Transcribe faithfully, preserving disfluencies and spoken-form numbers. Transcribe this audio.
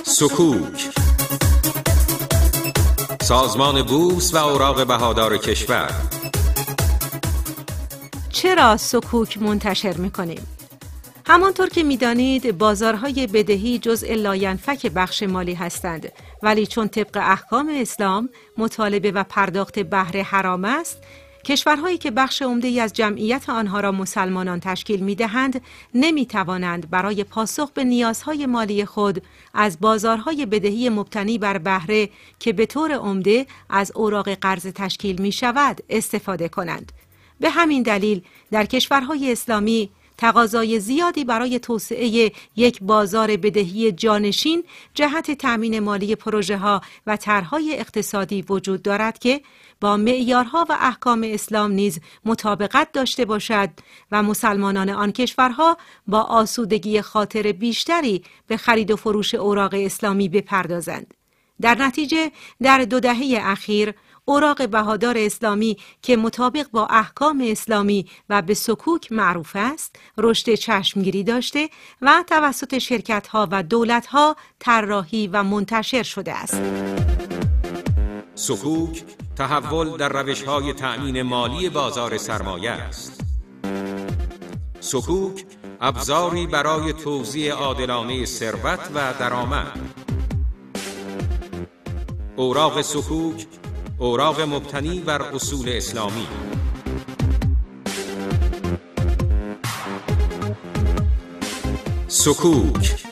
سکوک، سازمان بورس و اوراق بهادار کشور. چرا سکوک منتشر می‌کنیم؟ همانطور که می‌دانید بازارهای بدهی جزء لاینفک بخش مالی هستند، ولی چون طبق احکام اسلام مطالبه و پرداخت بهره حرام است، کشورهایی که بخش عمده‌ای از جمعیت آنها را مسلمانان تشکیل می‌دهند نمی‌توانند برای پاسخ به نیازهای مالی خود از بازارهای بدهی مبتنی بر بهره که به طور عمده از اوراق قرض تشکیل می‌شود استفاده کنند. به همین دلیل در کشورهای اسلامی تقاضای زیادی برای توسعه یک بازار بدهی جانشین جهت تأمین مالی پروژه‌ها و طرح‌های اقتصادی وجود دارد که با معیارها و احکام اسلام نیز مطابقت داشته باشد و مسلمانان آن کشورها با آسودگی خاطر بیشتری به خرید و فروش اوراق اسلامی بپردازند. در نتیجه در دو دهه اخیر اوراق بهادار اسلامی که مطابق با احکام اسلامی و به سکوک معروف است، رشد چشمگیری داشته و توسط شرکت‌ها و دولت‌ها طراحی و منتشر شده است. سکوک تحول در روش‌های تأمین مالی بازار سرمایه است. سکوک ابزاری برای توزیع عادلانه ثروت و درآمد. اوراق سکوک اوراق مبتنی بر اصول اسلامی. سکوک